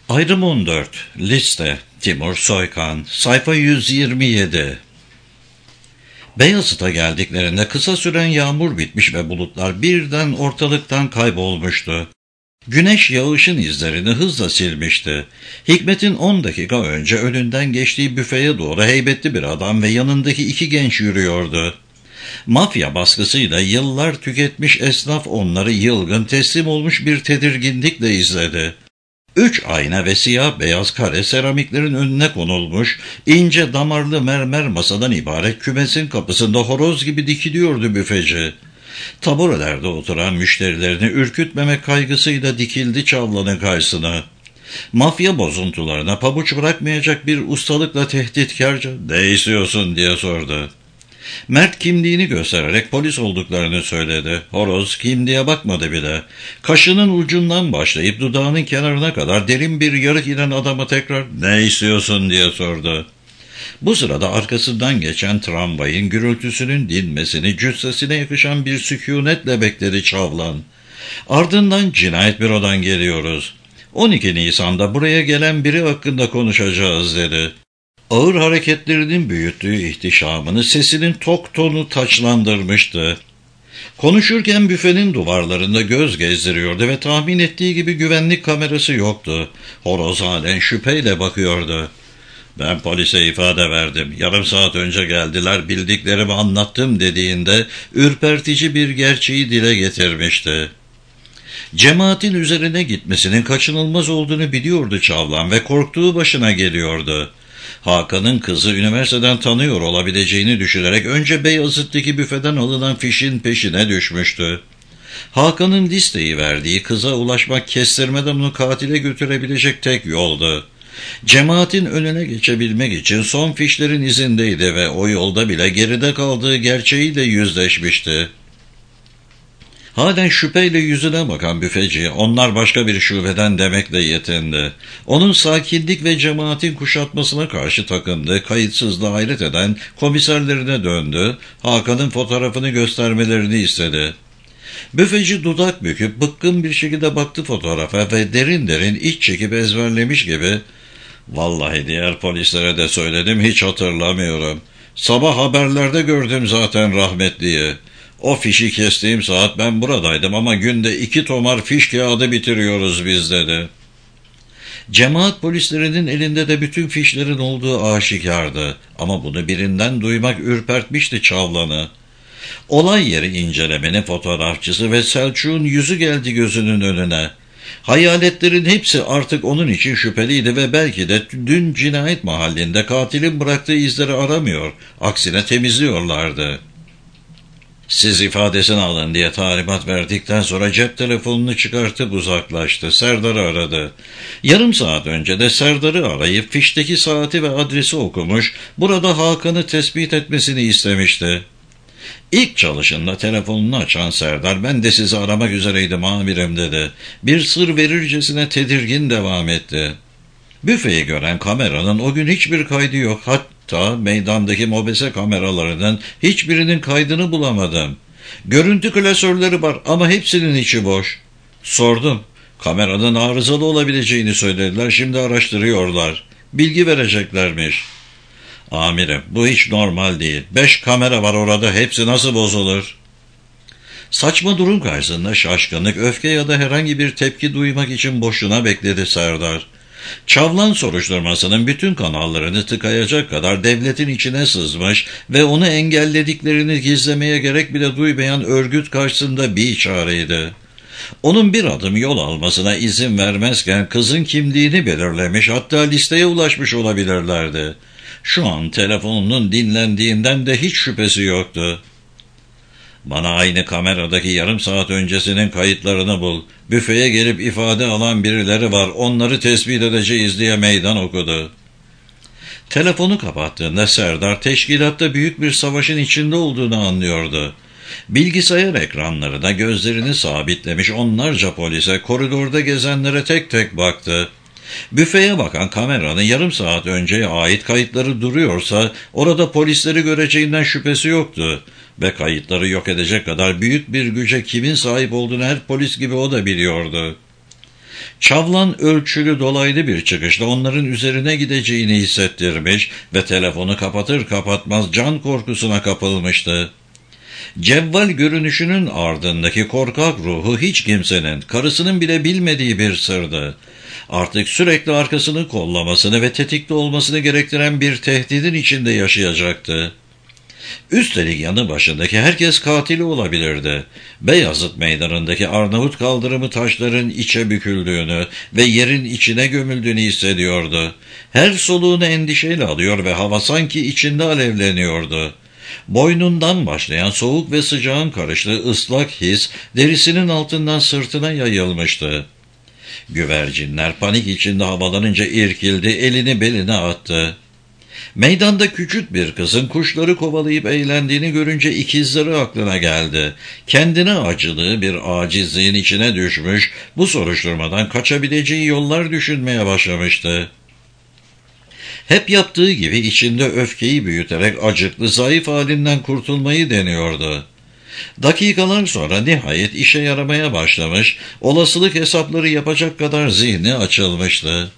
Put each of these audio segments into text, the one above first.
Ayrım 14. Liste. Timur Soykan. Sayfa 127. Beyazıt'a geldiklerinde kısa süren yağmur bitmiş ve bulutlar birden ortalıktan kaybolmuştu. Güneş yağışın izlerini hızla silmişti. Hikmet'in 10 dakika önce önünden geçtiği büfeye doğru heybetli bir adam ve yanındaki 2 genç yürüyordu. Mafya baskısıyla yıllar tüketmiş esnaf onları yılgın, teslim olmuş bir tedirginlikle izledi. 3 ayna ve siyah beyaz kare seramiklerin önüne konulmuş, ince damarlı mermer masadan ibaret kümesin kapısında horoz gibi dikiliyordu büfeci. Taburelerde oturan müşterilerini ürkütmemek kaygısıyla dikildi Çavlan'ın karşısına. Mafya bozuntularına pabuç bırakmayacak bir ustalıkla tehditkarca "Ne istiyorsun?" diye sordu. Mert kimliğini göstererek polis olduklarını söyledi. Horoz kimliğe bakmadı bile. Kaşının ucundan başlayıp dudağının kenarına kadar derin bir yarık inen adama tekrar "Ne istiyorsun?" diye sordu. Bu sırada arkasından geçen tramvayın gürültüsünün dinmesini cüssesine yakışan bir sükunetle bekledi Çavlan. Ardından "Cinayet bürodan geliyoruz. 12 Nisan'da buraya gelen biri hakkında konuşacağız" dedi. Ağır hareketlerinin büyüttüğü ihtişamını sesinin tok tonu taçlandırmıştı. Konuşurken büfenin duvarlarında göz gezdiriyordu ve tahmin ettiği gibi güvenlik kamerası yoktu. Horoz halen şüpheyle bakıyordu. "Ben polise ifade verdim. Yarım saat önce geldiler, bildiklerimi anlattım" dediğinde ürpertici bir gerçeği dile getirmişti. Cemaatin üzerine gitmesinin kaçınılmaz olduğunu biliyordu Çavlan ve korktuğu başına geliyordu. Hakan'ın kızı üniversiteden tanıyor olabileceğini düşünerek önce Beyazıt'taki büfeden alınan fişin peşine düşmüştü. Hakan'ın listeyi verdiği kıza ulaşmak kestirmeden onu katile götürebilecek tek yoldu. Cemaatin önüne geçebilmek için son fişlerin izindeydi ve o yolda bile geride kaldığı gerçeğiyle yüzleşmişti. Halen şüpheyle yüzüne bakan büfeci, "Onlar başka bir şubeden" demekle yetindi. Onun sakinlik ve cemaatin kuşatmasına karşı takındığı kayıtsızlığa hayret eden komiserlerine döndü, Hakan'ın fotoğrafını göstermelerini istedi. Büfeci dudak büküp bıkkın bir şekilde baktı fotoğrafa ve derin derin iç çekip ezberlemiş gibi "Vallahi diğer polislere de söyledim, hiç hatırlamıyorum. Sabah haberlerde gördüm zaten rahmetliyi. O fişi kestiğim saat ben buradaydım ama günde 2 tomar fiş kağıdı bitiriyoruz biz" dedi. Cemaat polislerinin elinde de bütün fişlerin olduğu aşikardı ama bunu birinden duymak ürpertmişti Çavlan'ı. Olay yeri incelemenin fotoğrafçısı ve Selçuk'un yüzü geldi gözünün önüne. Hayaletlerin hepsi artık onun için şüpheliydi ve belki de dün cinayet mahallinde katilin bıraktığı izleri aramıyor, aksine temizliyorlardı. "Siz ifadesini alın" diye talimat verdikten sonra cep telefonunu çıkartıp uzaklaştı. Serdar'ı aradı. Yarım saat önce de Serdar'ı arayıp fişteki saati ve adresi okumuş, burada Hakan'ı tespit etmesini istemişti. İlk çalışında telefonunu açan Serdar, "Ben de sizi aramak üzereydim amirim" dedi. Bir sır verircesine tedirgin devam etti. Büfeyi gören kameranın o gün hiçbir kaydı yok. Hatta meydandaki mobese kameralarının hiçbirinin kaydını bulamadım. Görüntü klasörleri var ama hepsinin içi boş. Sordum. Kameranın arızalı olabileceğini söylediler. Şimdi araştırıyorlar. Bilgi vereceklermiş. "Amirim, bu hiç normal değil. 5 kamera var orada. Hepsi nasıl bozulur?" Saçma durum karşısında şaşkınlık, öfke ya da herhangi bir tepki duymak için boşuna bekledi Serdar. Çavlan soruşturmasının bütün kanallarını tıkayacak kadar devletin içine sızmış ve onu engellediklerini gizlemeye gerek bile duymayan örgüt karşısında bir çareydi. Onun bir adım yol almasına izin vermezken kızın kimliğini belirlemiş, hatta listeye ulaşmış olabilirlerdi. Şu an telefonunun dinlendiğinden de hiç şüphesi yoktu. "Bana aynı kameradaki yarım saat öncesinin kayıtlarını bul. Büfeye gelip ifade alan birileri var. Onları tespit edeceğiz" diye meydan okudu. Telefonu kapattığında Serdar teşkilatta büyük bir savaşın içinde olduğunu anlıyordu. Bilgisayar ekranlarına gözlerini sabitlemiş onlarca polise, koridorda gezenlere tek tek baktı. Büfeye bakan kameranın yarım saat önceye ait kayıtları duruyorsa orada polisleri göreceğinden şüphesi yoktu ve kayıtları yok edecek kadar büyük bir güce kimin sahip olduğunu her polis gibi o da biliyordu. Çavlan ölçülü dolaylı bir çıkışla onların üzerine gideceğini hissettirmiş ve telefonu kapatır kapatmaz can korkusuna kapılmıştı. Cevval görünüşünün ardındaki korkak ruhu hiç kimsenin, karısının bile bilmediği bir sırdı. Artık sürekli arkasını kollamasını ve tetikte olmasını gerektiren bir tehdidin içinde yaşayacaktı. Üstelik yanı başındaki herkes katili olabilirdi. Beyazıt Meydanı'ndaki Arnavut kaldırımı taşların içe büküldüğünü ve yerin içine gömüldüğünü hissediyordu. Her soluğunu endişeyle alıyor ve hava sanki içinde alevleniyordu. Boynundan başlayan soğuk ve sıcağın karıştığı ıslak his derisinin altından sırtına yayılmıştı. Güvercinler panik içinde havalanınca irkildi, elini beline attı. Meydanda küçük bir kızın kuşları kovalayıp eğlendiğini görünce ikizleri aklına geldi. Kendine acıdığı bir acizliğin içine düşmüş, bu soruşturmadan kaçabileceği yollar düşünmeye başlamıştı. Hep yaptığı gibi içinde öfkeyi büyüterek acıklı, zayıf halinden kurtulmayı deniyordu. Dakikalar sonra nihayet işe yaramaya başlamış, olasılık hesapları yapacak kadar zihni açılmıştı.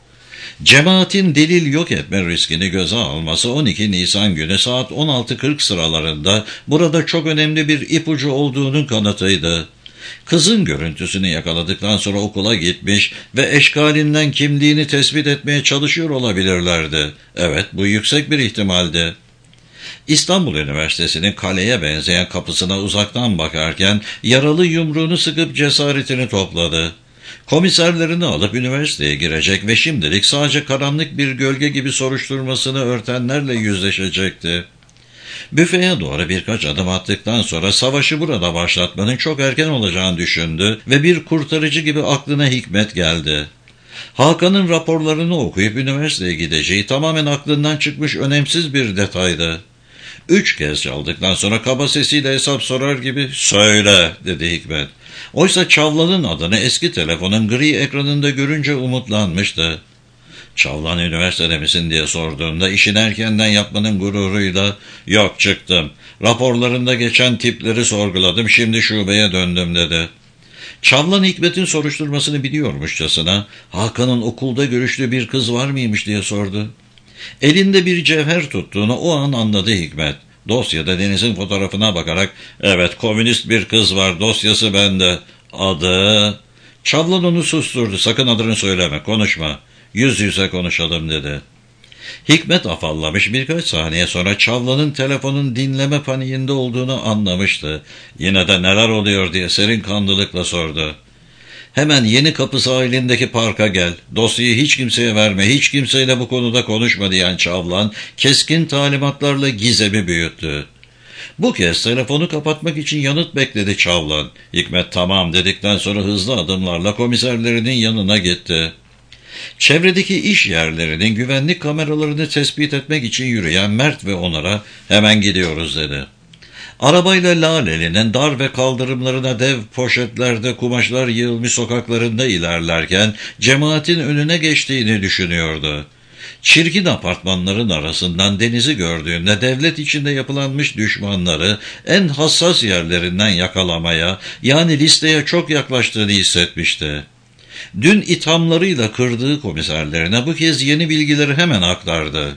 Cemaatin delil yok etme riskini göze alması 12 Nisan günü saat 16:40 sıralarında burada çok önemli bir ipucu olduğunun kanıtıydı. Kızın görüntüsünü yakaladıktan sonra okula gitmiş ve eşkalinden kimliğini tespit etmeye çalışıyor olabilirlerdi. Evet, bu yüksek bir ihtimaldi. İstanbul Üniversitesi'nin kaleye benzeyen kapısına uzaktan bakarken yaralı yumruğunu sıkıp cesaretini topladı. Komiserlerini alıp üniversiteye girecek ve şimdilik sadece karanlık bir gölge gibi soruşturmasını örtenlerle yüzleşecekti. Büfeye doğru birkaç adım attıktan sonra savaşı burada başlatmanın çok erken olacağını düşündü ve bir kurtarıcı gibi aklına Hikmet geldi. Hakan'ın raporlarını okuyup üniversiteye gideceği tamamen aklından çıkmış önemsiz bir detaydı. 3 kez çaldıktan sonra kaba sesiyle hesap sorar gibi "Söyle" dedi Hikmet. Oysa Çavlan'ın adını eski telefonun gri ekranında görünce umutlanmıştı. "Çavlan üniversitede misin?" diye sorduğunda işin erkenden yapmanın gururuyla "Yok, çıktım. Raporlarında geçen tipleri sorguladım, şimdi şubeye döndüm" dedi. Çavlan Hikmet'in soruşturmasını biliyormuşçasına Hakan'ın okulda görüştüğü bir kız var mıymış diye sordu. Elinde bir cevher tuttuğunu o an anladı Hikmet. Dosyada Deniz'in fotoğrafına bakarak "Evet, komünist bir kız var, dosyası bende. Adı..." Çavlan onu susturdu. "Sakın adını söyleme, konuşma. Yüz yüze konuşalım" dedi. Hikmet afallamış, birkaç saniye sonra Çavlan'ın telefonun dinleme paniğinde olduğunu anlamıştı. Yine de "Neler oluyor?" diye serin kanlılıkla sordu. "Hemen Yenikapı sahilindeki parka gel. Dosyayı hiç kimseye verme, hiç kimseyle bu konuda konuşma" diyen Çavlan keskin talimatlarla gizemi büyüttü. Bu kez telefonu kapatmak için yanıt bekledi Çavlan. Hikmet "tamam" dedikten sonra hızlı adımlarla komiserlerinin yanına gitti. Çevredeki iş yerlerinin güvenlik kameralarını tespit etmek için yürüyen Mert ve Onur'a "Hemen gidiyoruz" dedi. Arabayla Laleli'nin dar ve kaldırımlarına dev poşetlerde kumaşlar yığılmış sokaklarında ilerlerken cemaatin önüne geçtiğini düşünüyordu. Çirkin apartmanların arasından Deniz'i gördüğünde devlet içinde yapılanmış düşmanları en hassas yerlerinden yakalamaya, yani listeye çok yaklaştığını hissetmişti. Dün ithamlarıyla kırdığı komiserlerine bu kez yeni bilgileri hemen aktardı.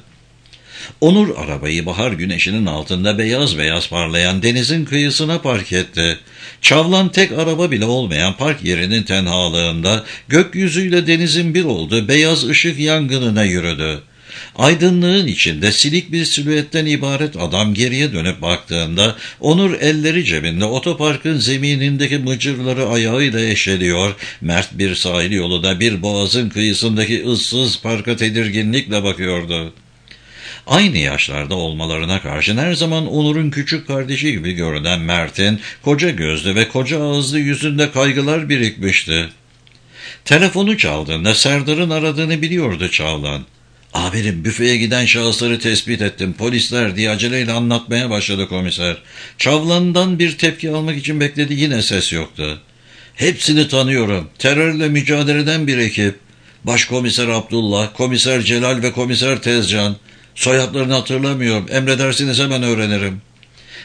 Onur arabayı bahar güneşinin altında beyaz beyaz parlayan denizin kıyısına park etti. Çavlan tek araba bile olmayan park yerinin tenhalığında gökyüzüyle denizin bir olduğu beyaz ışık yangınına yürüdü. Aydınlığın içinde silik bir silüetten ibaret adam geriye dönüp baktığında Onur elleri cebinde otoparkın zeminindeki mıcırları ayağıyla eşeliyor, Mert bir sahil yoluna bir boğazın kıyısındaki ıssız parka tedirginlikle bakıyordu. Aynı yaşlarda olmalarına karşın her zaman Onur'un küçük kardeşi gibi görünen Mert'in koca gözlü ve koca ağızlı yüzünde kaygılar birikmişti. Telefonu çaldığında Serdar'ın aradığını biliyordu Çavlan. "Amirim, büfeye giden şahısları tespit ettim, polisler" diye aceleyle anlatmaya başladı komiser. Çavlan'dan bir tepki almak için bekledi, yine ses yoktu. "Hepsini tanıyorum, terörle mücadeleden bir ekip. Başkomiser Abdullah, komiser Celal ve komiser Tezcan. Soyadlarını hatırlamıyorum, emredersiniz hemen öğrenirim."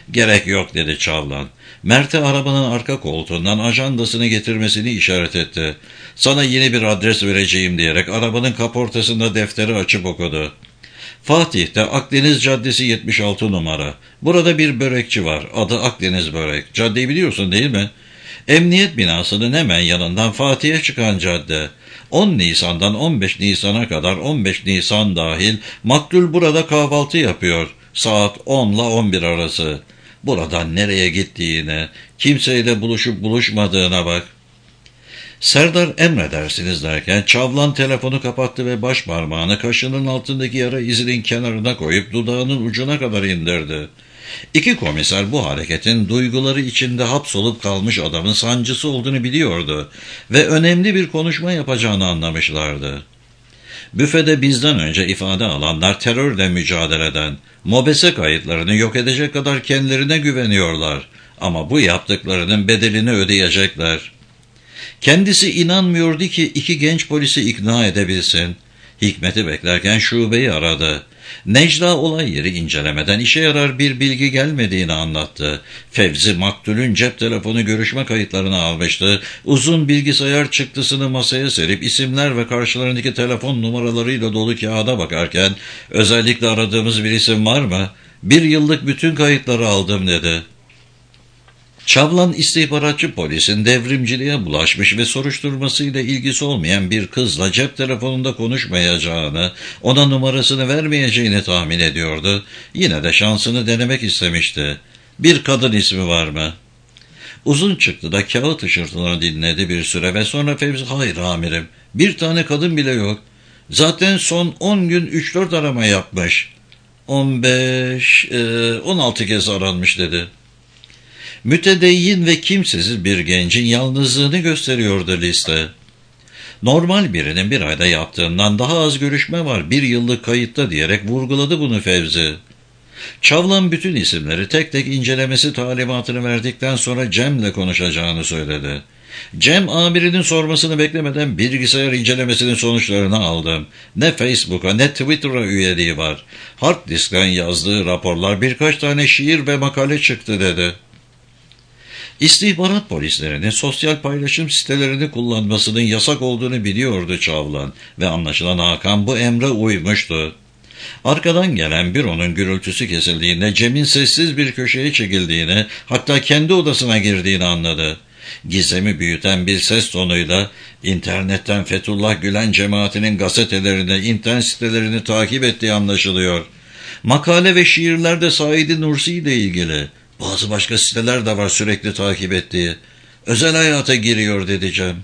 Gerek yok dedi Çavlan. Mert'e arabanın arka koltuğundan ajandasını getirmesini işaret etti. Sana yeni bir adres vereceğim diyerek arabanın kaportasında defteri açıp okudu. Fatih'te Akdeniz Caddesi 76 numara. Burada bir börekçi var. Adı Akdeniz Börek. Caddeyi biliyorsun değil mi? Emniyet binasının hemen yanından Fatih'e çıkan cadde. 10 Nisan'dan 15 Nisan'a kadar 15 Nisan dahil maktul burada kahvaltı yapıyor. Saat 10 ile 11 arası. Buradan nereye gittiğine, kimseyle buluşup buluşmadığına bak. Serdar emredersiniz derken Çavlan telefonu kapattı ve baş parmağını kaşının altındaki yara izinin kenarına koyup dudağının ucuna kadar indirdi. İki komiser bu hareketin duyguları içinde hapsolup kalmış adamın sancısı olduğunu biliyordu ve önemli bir konuşma yapacağını anlamışlardı. Büfede bizden önce ifade alanlar terörle mücadeleden, MOBESE kayıtlarını yok edecek kadar kendilerine güveniyorlar ama bu yaptıklarının bedelini ödeyecekler. Kendisi inanmıyordu ki iki genç polisi ikna edebilsin. Hikmet'i beklerken şubeyi aradı. Necla olay yeri incelemeden işe yarar bir bilgi gelmediğini anlattı. Fevzi maktulün cep telefonu görüşme kayıtlarını almıştı. Uzun bilgisayar çıktısını masaya serip isimler ve karşılarındaki telefon numaralarıyla dolu kağıda bakarken özellikle aradığımız bir isim var mı? 1 yıllık bütün kayıtları aldım dedi. Çavlan istihbaratçı polisin devrimciliğe bulaşmış ve soruşturmasıyla ilgisi olmayan bir kızla cep telefonunda konuşmayacağını, ona numarasını vermeyeceğini tahmin ediyordu. Yine de şansını denemek istemişti. Bir kadın ismi var mı? Uzun çıktı da kağıt ışırtılarını dinledi bir süre ve sonra Fevzi, hayır amirim, bir tane kadın bile yok. Zaten son 10 gün 3-4 arama yapmış. 16 kez aranmış dedi. Mütedeyyin ve kimsesiz bir gencin yalnızlığını gösteriyordu liste. Normal birinin bir ayda yaptığından daha az görüşme var 1 yıllık kayıtta diyerek vurguladı bunu Fevzi. Çavlan bütün isimleri tek tek incelemesi talimatını verdikten sonra Cem'le konuşacağını söyledi. Cem amirinin sormasını beklemeden bilgisayar incelemesinin sonuçlarını aldım. Ne Facebook'a ne Twitter'a üyeliği var. Hard diskten yazdığı raporlar birkaç tane şiir ve makale çıktı dedi. İstihbarat polislerinin sosyal paylaşım sitelerini kullanmasının yasak olduğunu biliyordu Çavlan ve anlaşılan Hakan bu emre uymuştu. Arkadan gelen büronun gürültüsü kesildiğinde Cem'in sessiz bir köşeye çekildiğini, hatta kendi odasına girdiğini anladı. Gizemi büyüten bir ses tonuyla internetten Fethullah Gülen cemaatinin gazetelerini, internet sitelerini takip ettiği anlaşılıyor. Makale ve şiirlerde Said Nursi ile ilgili. Bazı başka siteler de var sürekli takip ettiği. Özel hayata giriyor dedi Cem.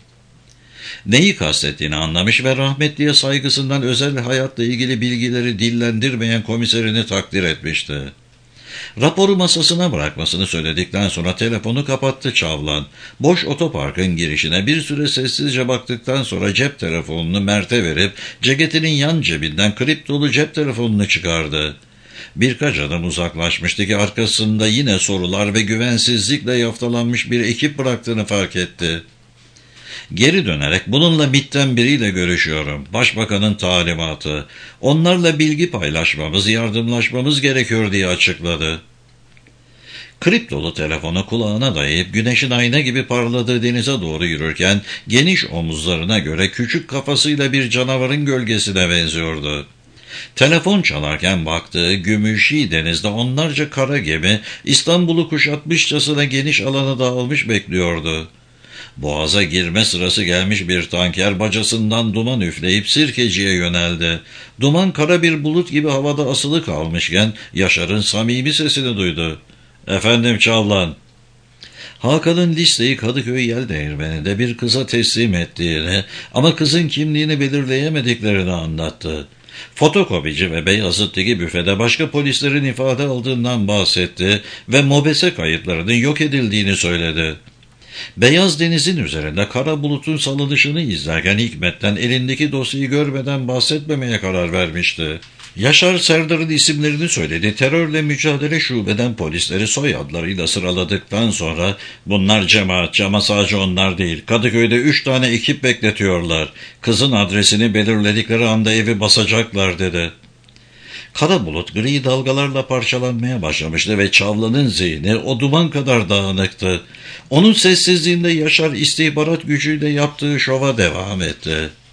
Neyi kastettiğini anlamış ve rahmetliye saygısından özel hayatla ilgili bilgileri dillendirmeyen komiserini takdir etmişti. Raporu masasına bırakmasını söyledikten sonra telefonu kapattı Çavlan. Boş otoparkın girişine bir süre sessizce baktıktan sonra cep telefonunu Mert'e verip ceketinin yan cebinden klip dolu cep telefonunu çıkardı. Birkaç adım uzaklaşmıştı ki arkasında yine sorular ve güvensizlikle yaftalanmış bir ekip bıraktığını fark etti. Geri dönerek bununla MİT'ten biriyle görüşüyorum. Başbakanın talimatı. Onlarla bilgi paylaşmamız, yardımlaşmamız gerekiyor diye açıkladı. Kriptolu telefonu kulağına dayayıp güneşin ayna gibi parladığı denize doğru yürürken geniş omuzlarına göre küçük kafasıyla bir canavarın gölgesine benziyordu. Telefon çalarken baktığı gümüşi denizde onlarca kara gemi İstanbul'u kuşatmışçasına geniş alana dağılmış bekliyordu. Boğaza girme sırası gelmiş bir tanker bacasından duman üfleyip Sirkeci'ye yöneldi. Duman kara bir bulut gibi havada asılı kalmışken Yaşar'ın samimi sesini duydu. "Efendim Çavlan." Hakan'ın listeyi Kadıköy Yeldeğirmeni'nde bir kıza teslim ettiğini ama kızın kimliğini belirleyemediklerini anlattı. Fotokopici ve Beyazıt'taki büfede başka polislerin ifade aldığından bahsetti ve MOBESE kayıtlarının yok edildiğini söyledi. Beyaz denizin üzerinde kara bulutun salınışını izlerken Hikmet'ten elindeki dosyayı görmeden bahsetmemeye karar vermişti. Yaşar Serdar'ın isimlerini söyledi. Terörle mücadele şubeden polisleri soyadlarıyla sıraladıktan sonra bunlar cemaatçi ama sadece onlar değil. Kadıköy'de 3 tane ekip bekletiyorlar. Kızın adresini belirledikleri anda evi basacaklar dedi. Kara bulut gri dalgalarla parçalanmaya başlamıştı ve Çavlan'ın zihni o duman kadar dağınıktı. Onun sessizliğinde Yaşar istihbarat gücüyle yaptığı şova devam etti.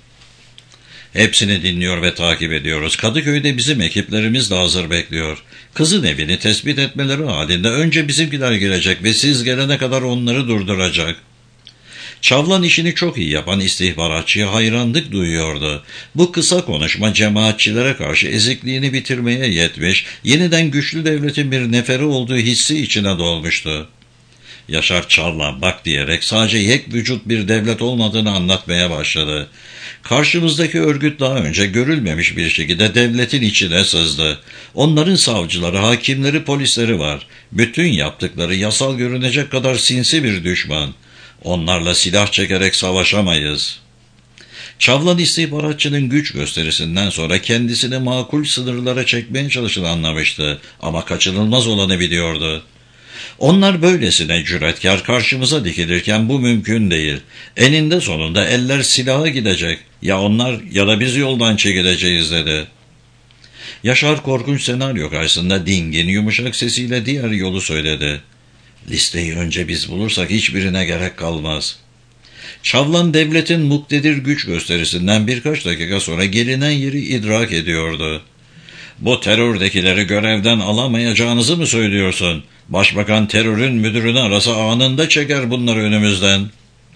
Hepsini dinliyor ve takip ediyoruz. Kadıköy'de bizim ekiplerimiz de hazır bekliyor. Kızın evini tespit etmeleri halinde önce bizimkiler gelecek ve siz gelene kadar onları durduracak. Çavlan işini çok iyi yapan istihbaratçıya hayranlık duyuyordu. Bu kısa konuşma cemaatçilere karşı ezikliğini bitirmeye yetmiş, yeniden güçlü devletin bir neferi olduğu hissi içine dolmuştu. Yaşar Çavlan bak diyerek sadece yek vücut bir devlet olmadığını anlatmaya başladı. Karşımızdaki örgüt daha önce görülmemiş bir şekilde devletin içine sızdı. Onların savcıları, hakimleri, polisleri var. Bütün yaptıkları yasal görünecek kadar sinsi bir düşman. Onlarla silah çekerek savaşamayız. Çavlan istihbaratçının güç gösterisinden sonra kendisini makul sınırlara çekmeye çalıştığını anlamıştı ama kaçınılmaz olanı biliyordu. Onlar böylesine cüretkar karşımıza dikilirken bu mümkün değil. Eninde sonunda eller silaha gidecek. Ya onlar ya da biz yoldan çekileceğiz dedi. Yaşar korkunç senaryo karşısında dingin, yumuşak sesiyle diğer yolu söyledi. Listeyi önce biz bulursak hiçbirine gerek kalmaz. Çavlan devletin muktedir güç gösterisinden birkaç dakika sonra gelinen yeri idrak ediyordu. Bu terördekileri görevden alamayacağınızı mı söylüyorsun? Başbakan terörün müdürünü arasa anında çeker bunları önümüzden.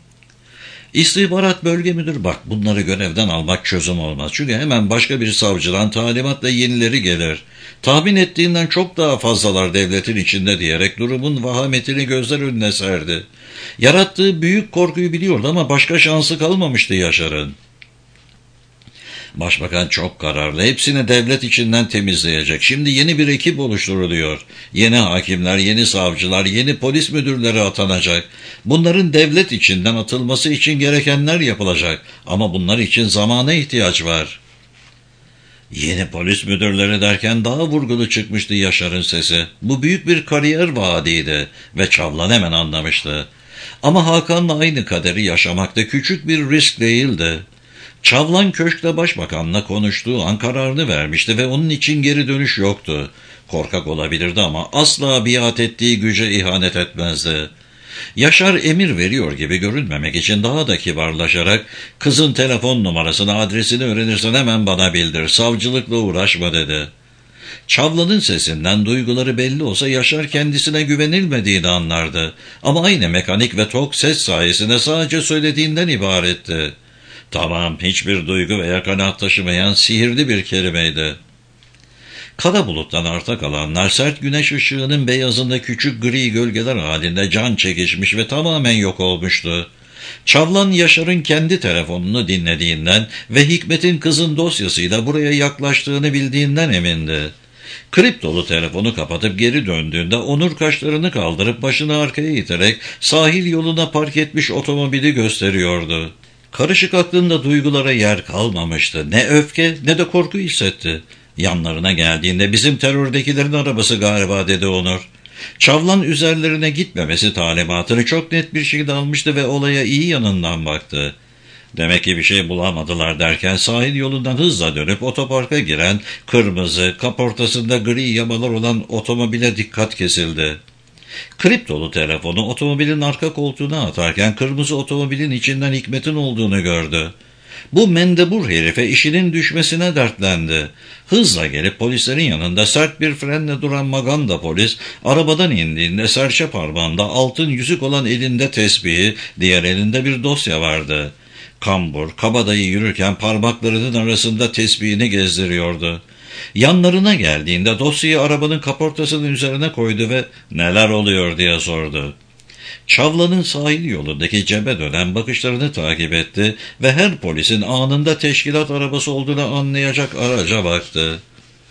İstihbarat bölge müdürü bak bunları görevden almak çözüm olmaz. Çünkü hemen başka bir savcıdan talimatla yenileri gelir. Tahmin ettiğinden çok daha fazlalar devletin içinde diyerek durumun vahametini gözler önüne serdi. Yarattığı büyük korkuyu biliyordu ama başka şansı kalmamıştı Yaşar'ın. Başbakan çok kararlı. Hepsini devlet içinden temizleyecek. Şimdi yeni bir ekip oluşturuluyor. Yeni hakimler, yeni savcılar, yeni polis müdürleri atanacak. Bunların devlet içinden atılması için gerekenler yapılacak. Ama bunlar için zamana ihtiyaç var. Yeni polis müdürleri derken daha vurgulu çıkmıştı Yaşar'ın sesi. Bu büyük bir kariyer vaadiydi ve Çavlan hemen anlamıştı. Ama Hakan'la aynı kaderi yaşamakta küçük bir risk değildi. Çavlan köşkte başbakanla konuştuğu an kararını vermişti ve onun için geri dönüş yoktu. Korkak olabilirdi ama asla biat ettiği güce ihanet etmezdi. Yaşar emir veriyor gibi görünmemek için daha da kibarlaşarak kızın telefon numarasını, adresini öğrenirsen hemen bana bildir, savcılıkla uğraşma dedi. Çavlan'ın sesinden duyguları belli olsa Yaşar kendisine güvenilmediğini anlardı. Ama aynı mekanik ve tok ses sayesinde sadece söylediğinden ibaretti. Tamam, hiçbir duygu veya kanaat taşımayan sihirli bir kelimeydi. Kara buluttan arta kalanlar sert güneş ışığının beyazında küçük gri gölgeler halinde can çekişmiş ve tamamen yok olmuştu. Çavlan Yaşar'ın kendi telefonunu dinlediğinden ve Hikmet'in kızın dosyasıyla buraya yaklaştığını bildiğinden emindi. Kriptolu telefonu kapatıp geri döndüğünde Onur kaşlarını kaldırıp başını arkaya iterek sahil yoluna park etmiş otomobili gösteriyordu. Karışık aklında duygulara yer kalmamıştı. Ne öfke ne de korku hissetti. Yanlarına geldiğinde bizim terördekilerin arabası galiba dedi Onur. Çavlan üzerlerine gitmemesi talimatını çok net bir şekilde almıştı ve olaya iyi yanından baktı. Demek ki bir şey bulamadılar derken sahil yolundan hızla dönüp otoparka giren kırmızı, kaportasında gri yamalar olan otomobile dikkat kesildi. Kriptolu telefonu otomobilin arka koltuğuna atarken kırmızı otomobilin içinden Hikmet'in olduğunu gördü. Bu mendebur herife işinin düşmesine dertlendi. Hızla gelip polislerin yanında sert bir frenle duran Maganda polis arabadan indiğinde serçe parmağında altın yüzük olan elinde tesbihi, diğer elinde bir dosya vardı. Kambur, kabadayı yürürken parmaklarının arasında tesbihini gezdiriyordu. Yanlarına geldiğinde dosyayı arabanın kaportasının üzerine koydu ve neler oluyor diye sordu. Çavlan'ın sahil yolundaki cebe dönen bakışlarını takip etti ve her polisin anında teşkilat arabası olduğunu anlayacak araca baktı.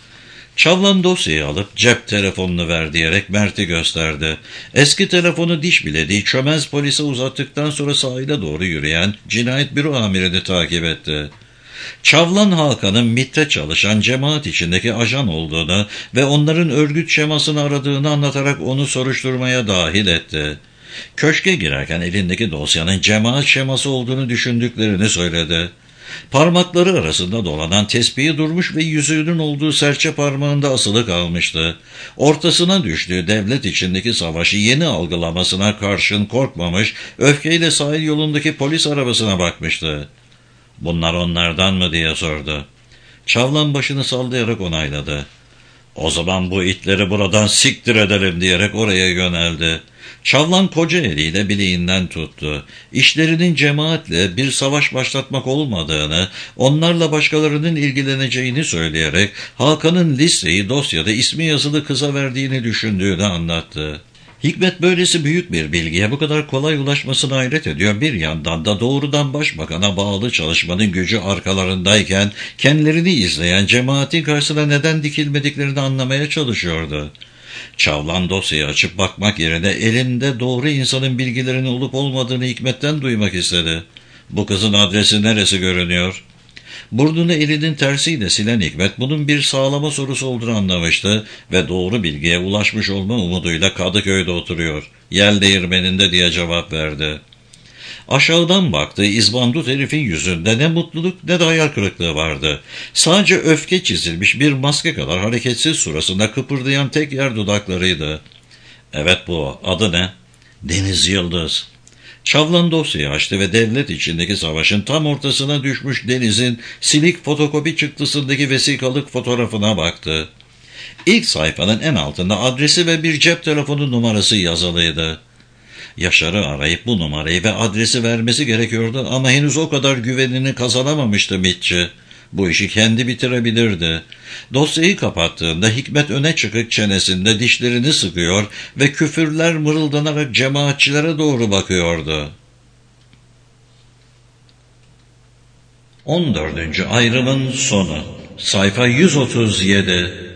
Çavlan dosyayı alıp cep telefonunu ver diyerek Mert'i gösterdi. Eski telefonu diş bilediği çömez polise uzattıktan sonra sahile doğru yürüyen cinayet büro amirini takip etti. Çavlan Hakan'ın MİT'te çalışan cemaat içindeki ajan olduğunu ve onların örgüt şemasını aradığını anlatarak onu soruşturmaya dahil etti. Köşke girerken elindeki dosyanın cemaat şeması olduğunu düşündüklerini söyledi. Parmakları arasında dolanan tespihi durmuş ve yüzüğünün olduğu serçe parmağında asılı kalmıştı. Ortasına düştüğü devlet içindeki savaşı yeni algılamasına karşın korkmamış, öfkeyle sahil yolundaki polis arabasına bakmıştı. "Bunlar onlardan mı?" diye sordu. Çavlan başını sallayarak onayladı. "O zaman bu itleri buradan siktir edelim," diyerek oraya yöneldi. Çavlan koca eliyle bileğinden tuttu. İşlerinin cemaatle bir savaş başlatmak olmadığını, onlarla başkalarının ilgileneceğini söyleyerek Hakan'ın listeyi dosyada ismi yazılı kıza verdiğini düşündüğünü anlattı. Hikmet böylesi büyük bir bilgiye bu kadar kolay ulaşmasına hayret ediyor. Bir yandan da doğrudan başbakana bağlı çalışmanın gücü arkalarındayken kendilerini izleyen cemaatin karşısına neden dikilmediklerini anlamaya çalışıyordu. Çavlan dosyayı açıp bakmak yerine elinde doğru insanın bilgilerinin olup olmadığını Hikmet'ten duymak istedi. "Bu kızın adresi neresi görünüyor?" Burnunu elinin tersiyle silen Hikmet bunun bir sağlama sorusu olduğunu anlamıştı ve doğru bilgiye ulaşmış olma umuduyla "Kadıköy'de oturuyor, yel değirmeninde," diye cevap verdi. Aşağıdan baktığı izbandut herifin yüzünde ne mutluluk ne de hayal kırıklığı vardı. Sadece öfke çizilmiş bir maske kadar hareketsiz surasında kıpırdayan tek yer dudaklarıydı. "Evet bu. Adı ne?" "Deniz Yıldız." Çavlan dosyayı açtı ve devlet içindeki savaşın tam ortasına düşmüş Deniz'in silik fotokopi çıktısındaki vesikalık fotoğrafına baktı. İlk sayfanın en altında adresi ve bir cep telefonu numarası yazılıydı. Yaşar'ı arayıp bu numarayı ve adresi vermesi gerekiyordu ama henüz o kadar güvenini kazanamamıştı MİT'çi. Bu işi kendi bitirebilirdi. Dosyayı kapattığında Hikmet öne çıkık çenesinde dişlerini sıkıyor ve küfürler mırıldanarak cemaatçilere doğru bakıyordu. 14. ayrımın sonu. Sayfa 137.